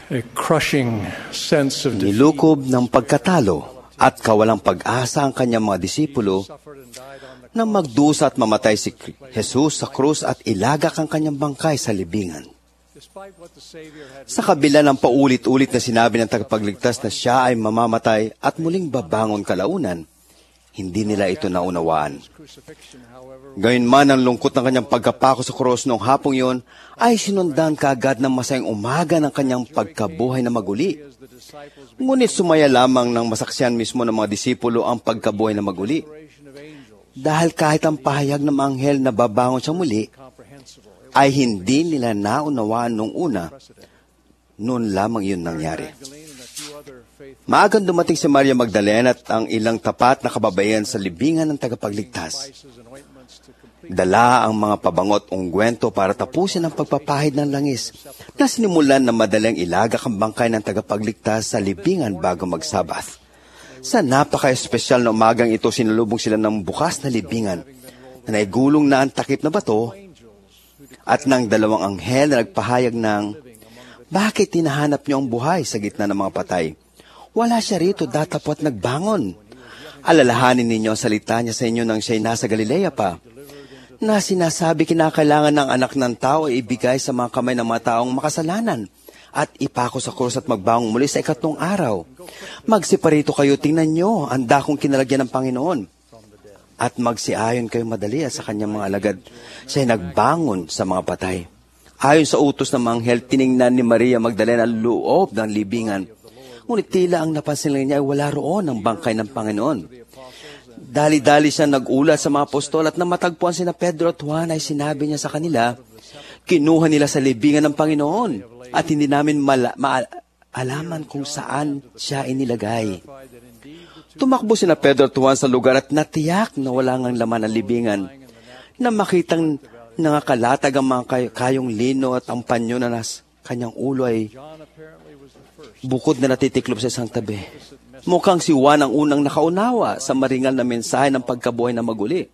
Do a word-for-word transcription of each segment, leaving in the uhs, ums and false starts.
a crushing sense of defeat. Nilukob ng pagkatalo at kawalang pag-asa ang kanyang mga disipulo na magdusa at mamatay si Jesus sa krus at ilagak ang kanyang bangkay sa libingan. Sa kabila ng paulit-ulit na sinabi ng tagapagligtas na siya ay mamamatay at muling babangon kalaunan, hindi nila ito naunawaan. Gayunman ang lungkot ng kanyang pagkapako sa krus noong hapong yon ay sinundan kaagad ng masayang umaga ng kanyang pagkabuhay na maguli. Ngunit sumaya lamang ng masaksihan mismo ng mga disipulo ang pagkabuhay na maguli. Dahil kahit ang pahayag ng mga anghel na babangon siya muli, ay hindi nila naunawaan nung una, noon lamang yun nangyari. Maagang dumating si Maria Magdalena at ang ilang tapat na kababayan sa libingan ng tagapagligtas. Dala ang mga pabangot ungwento para tapusin ang pagpapahid ng langis na sinimulan na madaling ilagak ang bangkay ng tagapagligtas sa libingan bago magsabath. Sa napaka-espesyal na umagang ito, sinalubong sila ng bukas na libingan na naigulong na ang takip na bato at ng dalawang anghel na nagpahayag ng, "Bakit tinahanap niyo ang buhay sa gitna ng mga patay? Wala siya rito, datapot nagbangon. Alalahanin ninyo ang salita niya sa inyo nang siya'y nasa Galilea pa, na sinasabi kinakailangan ng anak ng tao ay ibigay sa mga kamay ng mga taong makasalanan at ipako sa krus at magbangon muli sa ikatlong araw. Magsiparito kayo, tingnan nyo, ang dakong kinalagyan ng Panginoon. At magsiayon kayo madali at sa kanyang mga alagad. Siya'y nagbangon sa mga patay." Ayon sa utos ng mga anghel, tiningnan ni Maria Magdalena ang loob ng libingan. Ngunit tila ang napansin lang niya ay wala roon ang bangkay ng Panginoon. Dali-dali siya nag-ulat sa mga apostol at nang matagpuan sina Pedro at Juan ay sinabi niya sa kanila, "Kinuha nila sa libingan ng Panginoon at hindi namin mala- maalaman kung saan siya inilagay." Tumakbo sina Pedro at Juan sa lugar at natiyak na wala ngang laman ang libingan. Na makitang nangakalatag ang mga kay- kayong lino at ang panyo na nas kanyang ulo ay bukod na natitiklop sa isang tabi. Mukhang si Juan ang unang nakaunawa sa maringal na mensahe ng pagkabuhay na maguli.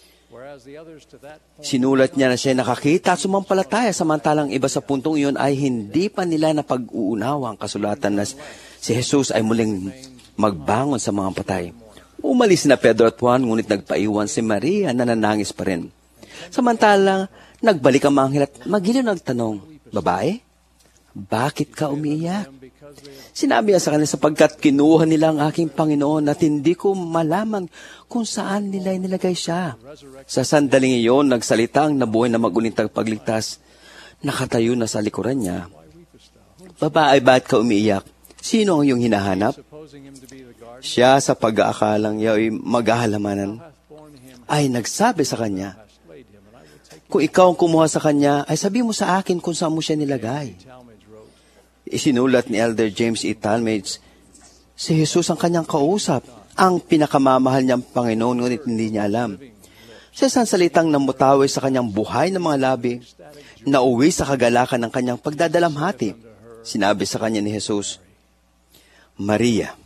Sinulat niya na siya nakakita at sumampalataya, samantalang iba sa puntong iyon ay hindi pa nila napag-uunawa ang kasulatan na si Jesus ay muling magbangon sa mga patay. Umalis na Pedro at Juan, ngunit nagpaiwan si Maria na nanangis pa rin. Samantalang nagbalik ang mga anghel at magiliw nagtanong, "Babae, bakit ka umiiyak?" Sinabi niya sa kanila, "Sapagkat kinuha nila ang aking Panginoon at hindi ko malaman kung saan nila inilagay siya." Sa sandaling iyon, nagsalita ang nabuhay na maguling tagapagligtas. Nakatayo na sa likuran niya. "Babae, bakit ka umiiyak? Sino ang iyong hinahanap?" Siya, sa pag-aakalang niya ay maghahalamanan, ay nagsabi sa kanya, "Kung ikaw ang kumuha sa kanya, ay sabi mo sa akin kung saan mo siya nilagay." Isinulat ni Elder James E. Talmage, si Jesus ang kanyang kausap, ang pinakamamahal niyang Panginoon, ngunit hindi niya alam. Sa isang salitang namutawi sa kanyang buhay ng mga labi, nauwi sa kagalakan ng kanyang pagdadalamhati. Sinabi sa kanya ni Jesus, "Maria."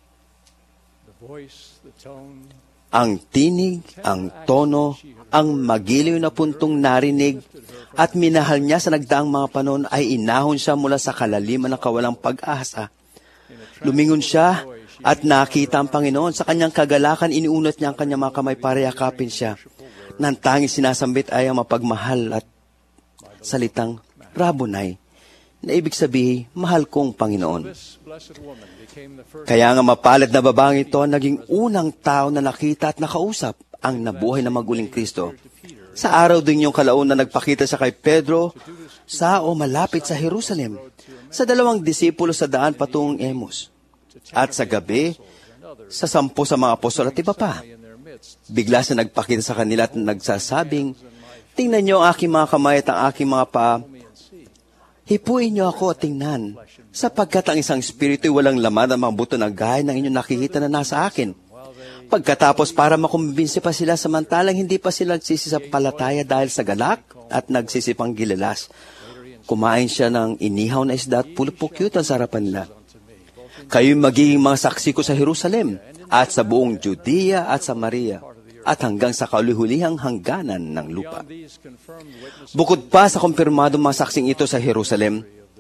Ang tinig, ang tono, ang magiliw na puntong narinig at minahal niya sa nagdaang mga panon ay inahon siya mula sa kalaliman ng kawalang pag-asa. Lumingon siya at nakita ang Panginoon. Sa kanyang kagalakan, iniunat niya ang kanyang mga kamay para yakapin siya. Nang tanging sinasambit ay ang mapagmahal at salitang Rabboni, na ibig sabihin, mahal kong Panginoon. Kaya nga mapalad na babaeng ito ang naging unang tao na nakita at nakausap ang nabuhay na maguling Kristo. Sa araw din yung kalaon na nagpakita siya kay Pedro sa o malapit sa Jerusalem, sa dalawang disipulo sa daan patungong Emos, at sa gabi sa sampu sa mga apostol at iba pa. Bigla siya nagpakita sa kanila at nagsasabing, "Tingnan niyo ang aking mga kamay at ang aking mga paa. Hipuin niyo ako at tingnan, sapagkat ang isang espiritu ay walang laman ang mga buto na gaya ng inyong nakikita na nasa akin." Pagkatapos, para makumbinsi pa sila, samantalang hindi pa sila nagsisisampalataya dahil sa galak at nagsisipang gilalas, kumain siya ng inihaw na isda at pulupok-cute sa harapan nila. "Kayo'y magiging mga saksi ko sa Jerusalem at sa buong Judea at Samaria at hanggang sa kaulihulihang hangganan ng lupa." Bukod pa sa kumpirmadong mga saksing ito sa Jerusalem,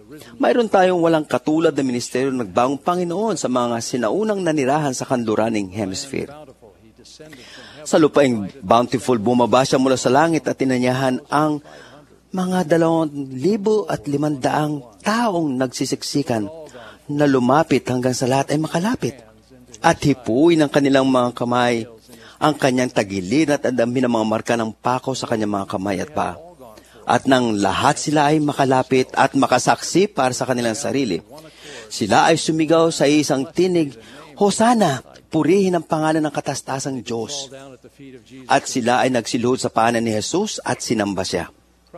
Mayroon tayong walang katulad na ministeryo ng nagbagong Panginoon sa mga sinaunang nanirahan sa kanluraning hemisphere. Sa lupaing bountiful, bumaba siya mula sa langit at tinanyahan ang mga dalawang libo at limandaang taong nagsisiksikan na lumapit hanggang sa lahat ay makalapit. At hipuin ng kanilang mga kamay ang kanyang tagilid at andami ng mga marka ng pako sa kanyang mga kamay at paa. At nang lahat sila ay makalapit at makasaksi para sa kanilang sarili, sila ay sumigaw sa isang tinig, Hosana! Purihin ang pangalan ng katastasang Diyos. At sila ay nagsiluhod sa paanan ni Jesus at sinamba siya.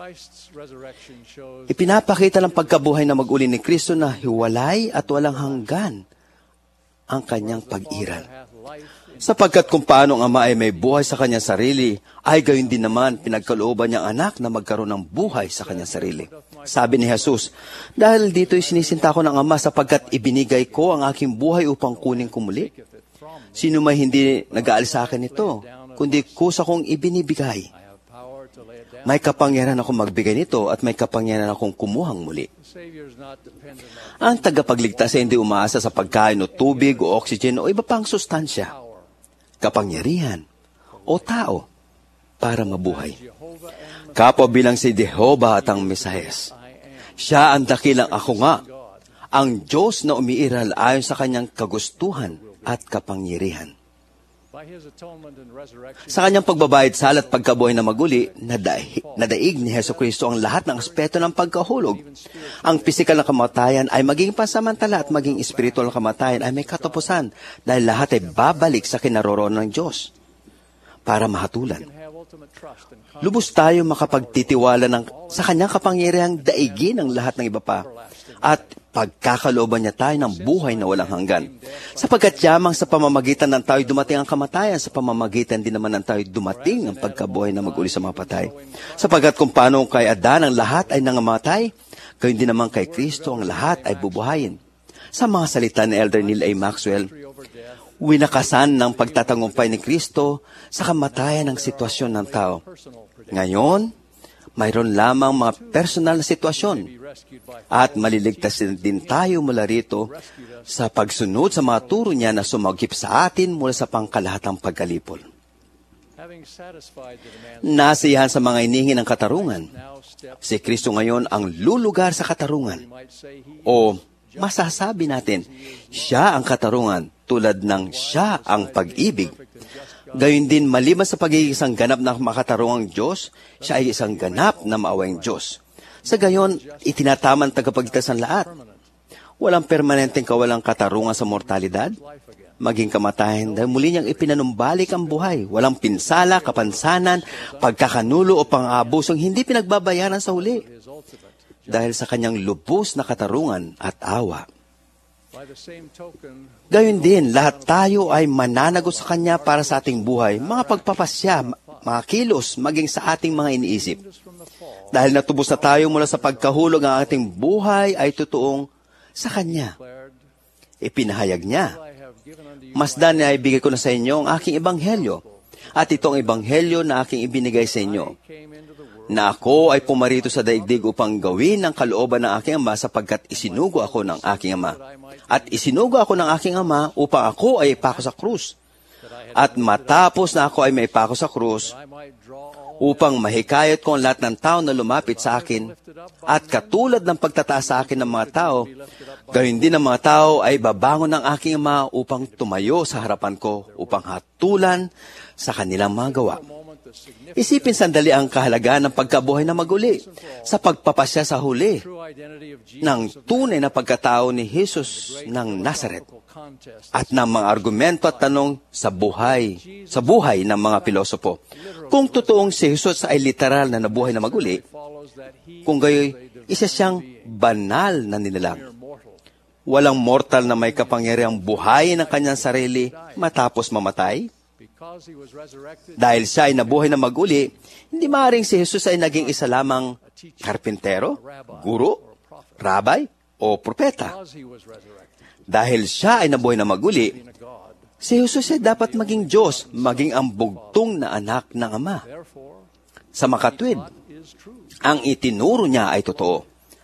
Ipinapakita ng pagkabuhay na mag-uli ni Kristo na hiwalay at walang hanggan ang kanyang pag-iral. Sapagkat kung paano ang Ama ay may buhay sa kanyang sarili, ay gayon din naman pinagkalooban niyang anak na magkaroon ng buhay sa kanyang sarili. Sabi ni Jesus, dahil dito'y sinisinta ko ng Ama sapagkat ibinigay ko ang aking buhay upang kunin ko muli. Sino may hindi nag-aalis sa akin ito, kundi kusa kong ibinibigay. May kapangyarihan akong magbigay nito at may kapangyarihan akong kumuhang muli. Ang tagapagligtas ay hindi umaasa sa pagkain o tubig o oxygen o iba pang sustansya, kapangyarihan o tao para mabuhay. Kapwa bilang si Jehovah at ang Mesayas. Siya ang dakilang ako nga, ang Diyos na umiiral ayon sa kanyang kagustuhan at kapangyarihan. Sa kanyang pagbabayad sala at pagkabuhay na maguli, nadaig, nadaig ni Jesucristo ang lahat ng aspeto ng pagkahulog. Ang pisikal na kamatayan ay maging pansamantala at maging espiritual na kamatayan ay may katapusan dahil lahat ay babalik sa kinaroroonan ng Diyos para mahatulan. Lubos tayo makapagtitiwala ng, sa kanyang kapangyarihang daigin ang lahat ng iba pa at pagkakalooban niya tayo ng buhay na walang hanggan. Sapagkat yamang sa pamamagitan ng tao'y dumating ang kamatayan, sa pamamagitan din naman ng tao'y dumating ang pagkabuhay na mag-uli sa mga patay. Sapagkat kung paano kay Adan ang lahat ay nangamatay, gayon din naman kay Kristo ang lahat ay bubuhayin. Sa mga salita ni Elder Neil A. Maxwell, winakasan ng pagtatangumpay ni Kristo sa kamatayan ng sitwasyon ng tao. Ngayon, mayroon lamang mga personal na sitwasyon at maliligtas din tayo mula rito sa pagsunod sa mga turo niya na sumagip sa atin mula sa pangkalahatang pagkalipol. Nasiyahan sa mga inihingi ng katarungan, si Kristo ngayon ang lulugar sa katarungan. O masasabi natin, siya ang katarungan tulad ng siya ang pag-ibig. Gayun din, maliban sa pagiging isang ganap na makatarungang Diyos, siya ay isang ganap na maawayang Diyos. Sa gayon, itinataman tagapagligtas ang lahat. Walang permanenteng kawalang katarungan sa mortalidad, maging kamatayan, dahil muli niyang ipinanumbalik ang buhay. Walang pinsala, kapansanan, pagkakanulo o pang-abusong hindi pinagbabayaran sa huli. Dahil sa kanyang lubos na katarungan at awa. Gayun din, lahat tayo ay mananagot sa Kanya para sa ating buhay, mga pagpapasya, mga kilos, maging sa ating mga iniisip. Dahil natubos na tayo mula sa pagkahulog, ang ating buhay ay totoong sa Kanya. Ipinahayag niya, Masdan na ibigay ko na sa inyo ang aking ebanghelyo, at ito ang ebanghelyo na aking ibinigay sa inyo, na ako ay pumarito sa daigdig upang gawin ang kalooban ng aking Ama sapagkat isinugo ako ng aking Ama. At isinugo ako ng aking Ama upang ako ay ipako sa krus. At matapos na ako ay maipako sa krus, upang mahikayat ko ang lahat ng tao na lumapit sa akin, at katulad ng pagtataas sa akin ng mga tao, gayon din ang mga tao ay babangon ng aking Ama upang tumayo sa harapan ko, upang hatulan sa kanilang mga gawa. Isipin sandali ang kahalagahan ng pagkabuhay na maguli sa pagpapasya sa huli ng tunay na pagkatao ni Jesus ng Nazareth at ng mga argumento at tanong sa buhay, sa buhay ng mga pilosopo. Kung totoong si Jesus ay literal na nabuhay na maguli, kung gayoy, isa siyang banal na nilalang. Walang mortal na may kapangyarihang buhayin ang kanyang sarili matapos mamatay. Dahil siya ay nabuhay na maguli, hindi maaaring si Jesus ay naging isa lamang karpintero, guro, rabay, o propeta. Dahil siya ay nabuhay na maguli, si Jesus ay dapat maging Diyos, maging ang bugtong na anak ng Ama. Sa makatwid, ang itinuro niya ay totoo.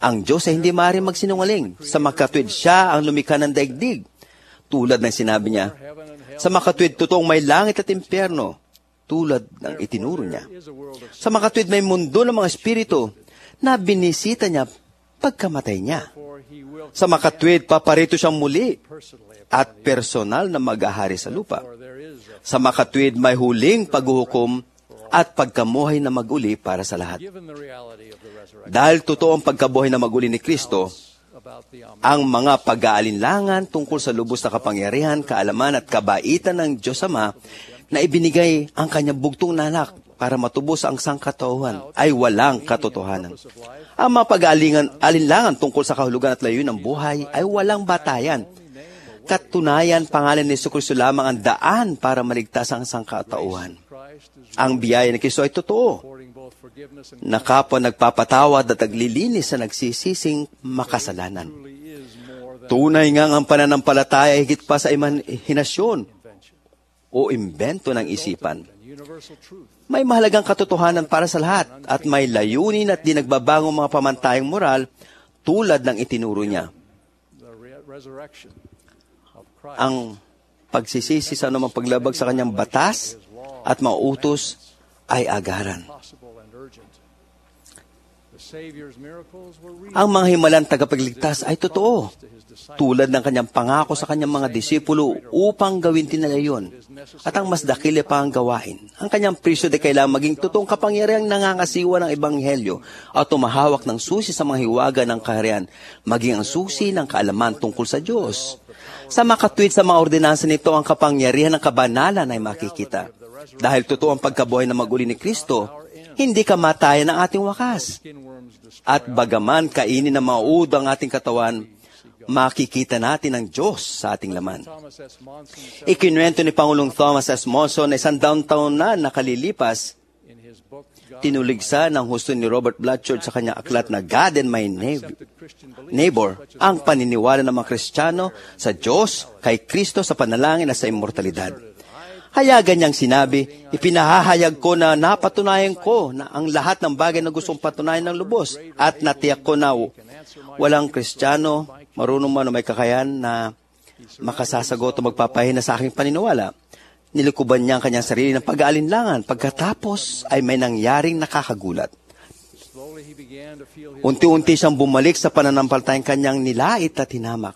Ang Diyos ay hindi maaaring magsinungaling. Sa makatwid siya ang lumikha ng daigdig. Tulad ng sinabi niya, sa makatwid totoong may langit at impyerno. Tulad ng itinuro niya. Sa makatwid may mundo ng mga espiritu na binisita niya pagkamatay niya. Sa makatwid, paparito siyang muli at personal na mag-ahari sa lupa. Sa makatwid, may huling paghuhukom at pagkamuhay na maguli para sa lahat. Dahil totoo ang pagkabuhay na maguli ni Kristo, ang mga pag-aalinlangan tungkol sa lubos na kapangyarihan, kaalaman at kabaitan ng Diyos Ama na ibinigay ang kanyang bugtong na anak para matubos ang sangkatauhan ay walang katotohanan. Ang mga pag-aalinlangan tungkol sa kahulugan at layunin ng buhay ay walang batayan. Katunayan, pangalan ni Jesucristo lamang ang daan para maligtas ang sangkatauhan. Ang biyaya ni Kristo ay totoo, na kapwa nagpapatawad at naglilinis sa nagsisising makasalanan. Tunay nga ang pananampalataya higit pa sa imahinasyon o imbento ng isipan. May mahalagang katotohanan para sa lahat at may layunin at di nagbabagong mga pamantayang moral tulad ng itinuro niya. Ang pagsisisi sa anumang paglabag sa kanyang batas at mga utos ay agaran. Ang mga himalang tagapagligtas ay totoo, tulad ng kanyang pangako sa kanyang mga disipulo upang gawin nila yun. At ang mas dakili pa ang gawain. Ang kanyang priso de kailangan maging totoong kapangyarihang nangangasiwa ng ebanghelyo at tumahawak ng susi sa mga hiwaga ng kaharian, maging ang susi ng kaalaman tungkol sa Diyos. Sa makatwid sa mga ordinansa nito, ang kapangyarihan ng kabanalan ay makikita. Dahil totoo ang pagkabuhay na maguli ni Kristo, hindi kamatayan ang ating wakas. At bagaman kainin ng mga uod ang ating katawan, makikita natin ang Diyos sa ating laman. Ikinuwento ni Pangulong Thomas S. Monson na isang daang taon na nakalilipas, tinuligsa ng husto ni Robert Blatchford sa kanyang aklat na God and My Neighbor, ang paniniwala ng mga Kristiyano sa Diyos, kay Kristo sa panalangin at sa immortalidad. Hayagan niyang sinabi, ipinahahayag ko na napatunayan ko na ang lahat ng bagay na gustong patunayan ng lubos at natiyak ko na walang Kristiyano, marunong man o may kakayan na makasasagot o magpapahina sa aking paniniwala. Nilikuban niya ang kanyang sarili ng pag-aalinlangan. Pagkatapos ay may nangyaring nakakagulat. Unti-unti siyang bumalik sa pananampalatayang kanyang nilait at hinamak.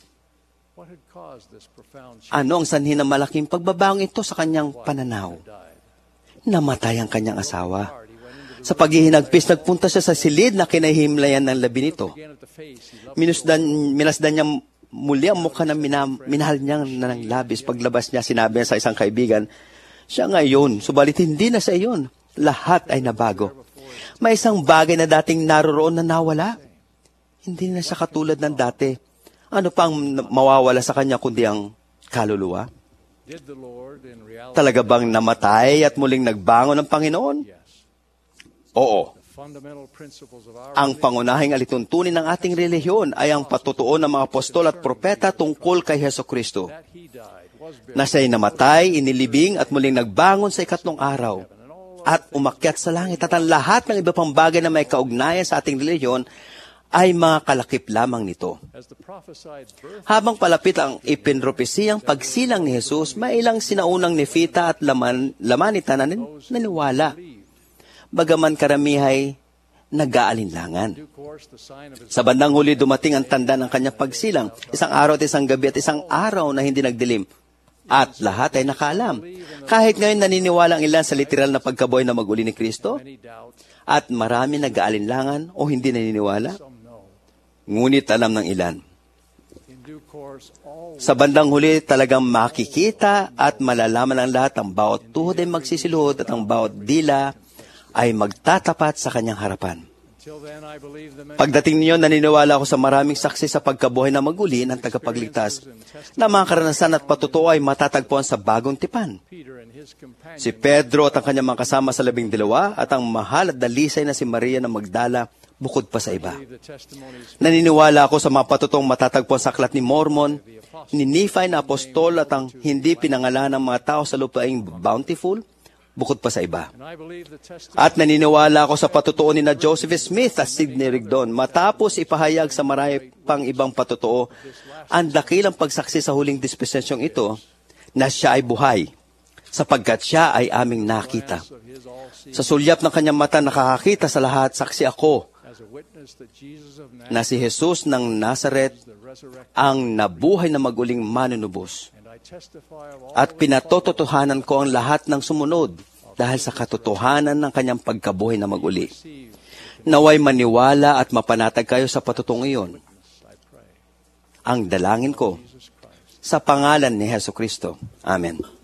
Ano ang sanhi ng malaking pagbabago ito sa kanyang pananaw? Namatay ang kanyang asawa. Sa paghihinagpis, nagpunta siya sa silid na kinahimlayan ng labi nito. Minusdan, minasdan niya muli ang mukha na minam, minahal niya ng labis. Paglabas niya, sinabi niya sa isang kaibigan, siya ngayon, subalit hindi na sa iyon. Lahat ay nabago. May isang bagay na dating naroroon na nawala. Hindi na siya katulad ng dati. Ano pang mawawala sa kanya kundi ang kaluluwa? Talaga bang namatay at muling nagbangon ng Panginoon? Oo. Ang pangunahing alituntunin ng ating relihiyon ay ang patutuo ng mga apostol at propeta tungkol kay Hesukristo, na siya'y namatay, inilibing at muling nagbangon sa ikatlong araw at umakyat sa langit, at ang lahat ng iba pang bagay na may kaugnayan sa ating relihiyon ay mga kalakip lamang nito. Habang palapit ang ipinropesiyang pagsilang ni Jesus, may ilang sinaunang nefita at laman, lamanita na naniwala. Bagaman karamihay nag-aalinlangan. Sa bandang huli, dumating ang tanda ng kanyang pagsilang. Isang araw at isang gabi at isang araw na hindi nagdilim. At lahat ay nakaalam. Kahit ngayon naniniwala ang ilan sa literal na pagkabuhay na maguli ni Kristo, at marami nag-aalinlangan o hindi naniniwala, ngunit alam ng ilan. Sa bandang huli, talagang makikita at malalaman ng lahat ang bawat tuhod ay magsisiluhod at ang bawat dila ay magtatapat sa kanyang harapan. Pagdating niyo, naniniwala ako sa maraming saksi sa pagkabuhay na maguli ng tagapagligtas na mga karanasan at patutuo ay matatagpuan sa bagong tipan. Si Pedro at ang kanyang mga kasama sa labing dalawa at ang mahal at dalisay na si Maria na Magdala bukod pa sa iba. Naniniwala ako sa mga patutong matatagpuan sa aklat ni Mormon, ni Nephi na apostol at ang hindi pinangalan ng mga tao sa lupaing bountiful, bukod pa sa iba. And I believe the testimony At naniniwala ako sa patutuo ni na Joseph Smith at Sidney Rigdon matapos ipahayag sa marami pang ibang patutuo ang dakilang pagsaksi sa huling dispensasyong ito na siya ay buhay sapagkat siya ay aming nakita. of his all-seeing Sa sulyap ng kanyang mata nakakakita sa lahat, saksi ako as a witness that Jesus of na Nazareth si Jesus ng Nazaret is the resurrected. ang nabuhay na maguling manunubos. And I testify of all At that pinatototohanan ko ang lahat ng sumunod dahil sa katotohanan ng kanyang pagkabuhay na maguli. received. Naway maniwala at mapanatag kayo sa patutong iyon. I pray. Ang dalangin ko Jesus Christ. sa pangalan ni Hesu Kristo. Amen.